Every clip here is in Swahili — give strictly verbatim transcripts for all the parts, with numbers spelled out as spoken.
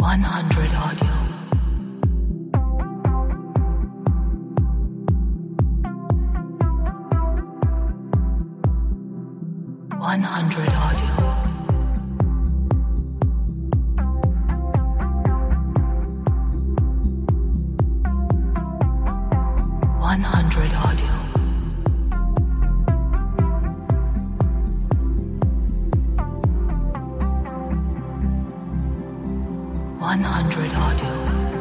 one hundred audio. one hundred audio. one hundred audio. one hundred audio.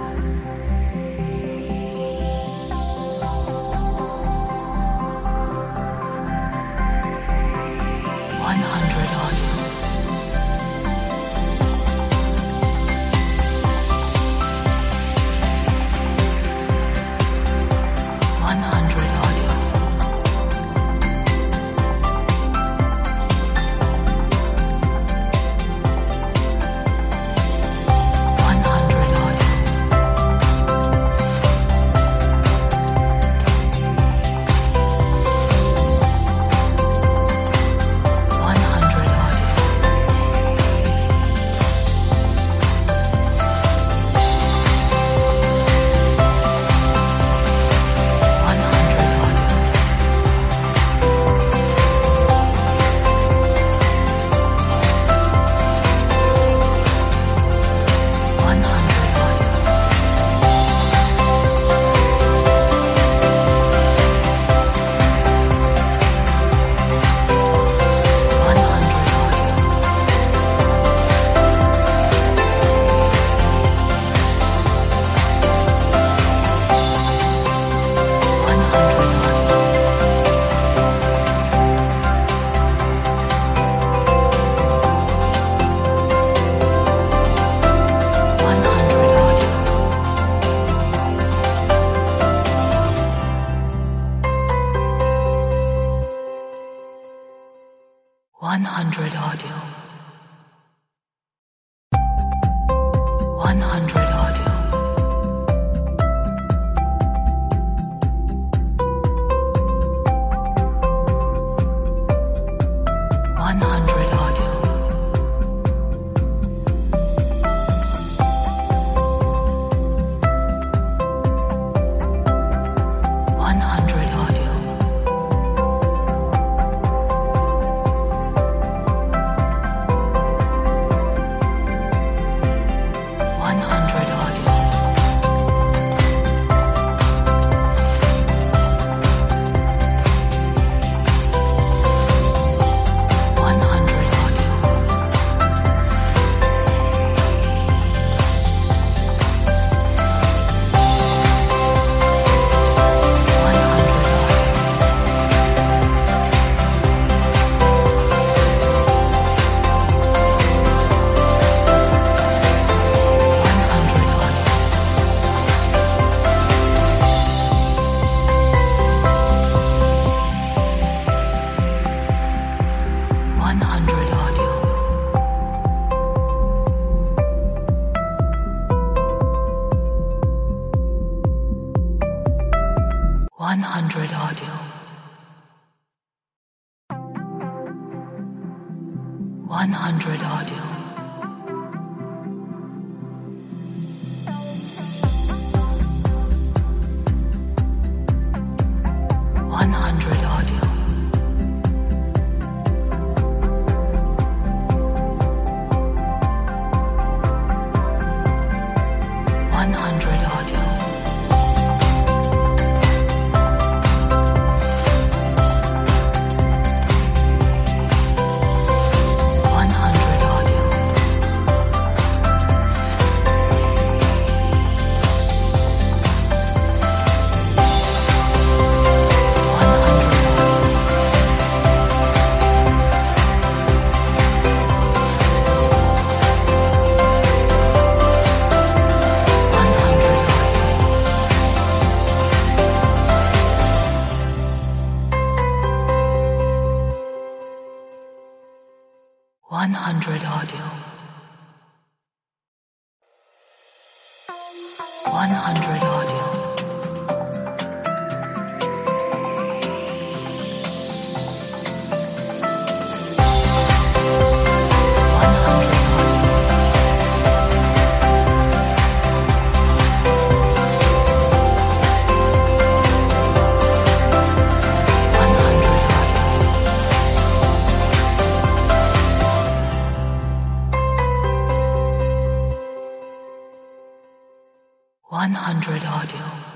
one hundred audio. one hundred audio. one hundred audio. one hundred audio. one hundred audio. one hundred audio. one hundred audio. one hundred audio. one hundred audio. one hundred audio. one hundred audio. one hundred audio. one hundred audio. one hundred audio. one hundred audio. one hundred one hundred audio. one hundred audio. one hundred audio. one hundred audio. one hundred audio. one hundred audio. one hundred audio. one hundred audio. one hundred audio. one hundred audio.